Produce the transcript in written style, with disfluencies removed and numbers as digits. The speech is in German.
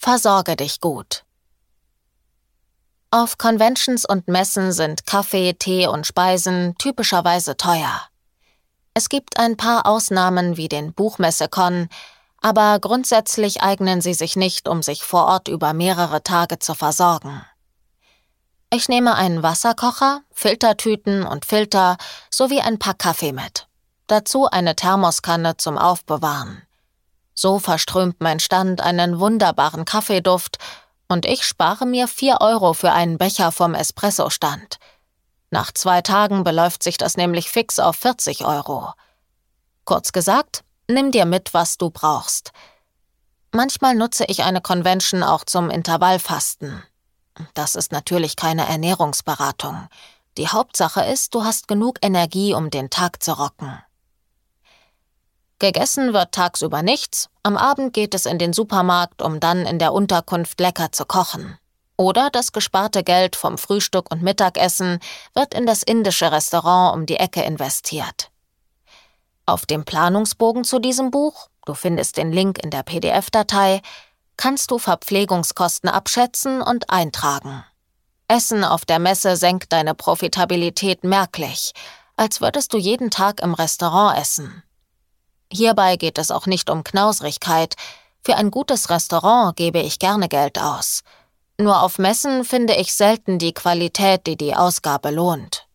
Versorge dich gut. Auf Conventions und Messen sind Kaffee, Tee und Speisen typischerweise teuer. Es gibt ein paar Ausnahmen wie den Buchmesse-Con, aber grundsätzlich eignen sie sich nicht, um sich vor Ort über mehrere Tage zu versorgen. Ich nehme einen Wasserkocher, Filtertüten und Filter sowie ein paar Kaffee mit. Dazu eine Thermoskanne zum Aufbewahren. So verströmt mein Stand einen wunderbaren Kaffeeduft und ich spare mir 4 € für einen Becher vom Espresso-Stand. Nach 2 Tagen beläuft sich das nämlich fix auf 40 €. Kurz gesagt, nimm dir mit, was du brauchst. Manchmal nutze ich eine Convention auch zum Intervallfasten. Das ist natürlich keine Ernährungsberatung. Die Hauptsache ist, du hast genug Energie, um den Tag zu rocken. Gegessen wird tagsüber nichts, am Abend geht es in den Supermarkt, um dann in der Unterkunft lecker zu kochen. Oder das gesparte Geld vom Frühstück und Mittagessen wird in das indische Restaurant um die Ecke investiert. Auf dem Planungsbogen zu diesem Buch, du findest den Link in der PDF-Datei, kannst du Verpflegungskosten abschätzen und eintragen. Essen auf der Messe senkt deine Profitabilität merklich, als würdest du jeden Tag im Restaurant essen. Hierbei geht es auch nicht um Knausrigkeit. Für ein gutes Restaurant gebe ich gerne Geld aus. Nur auf Messen finde ich selten die Qualität, die die Ausgabe lohnt.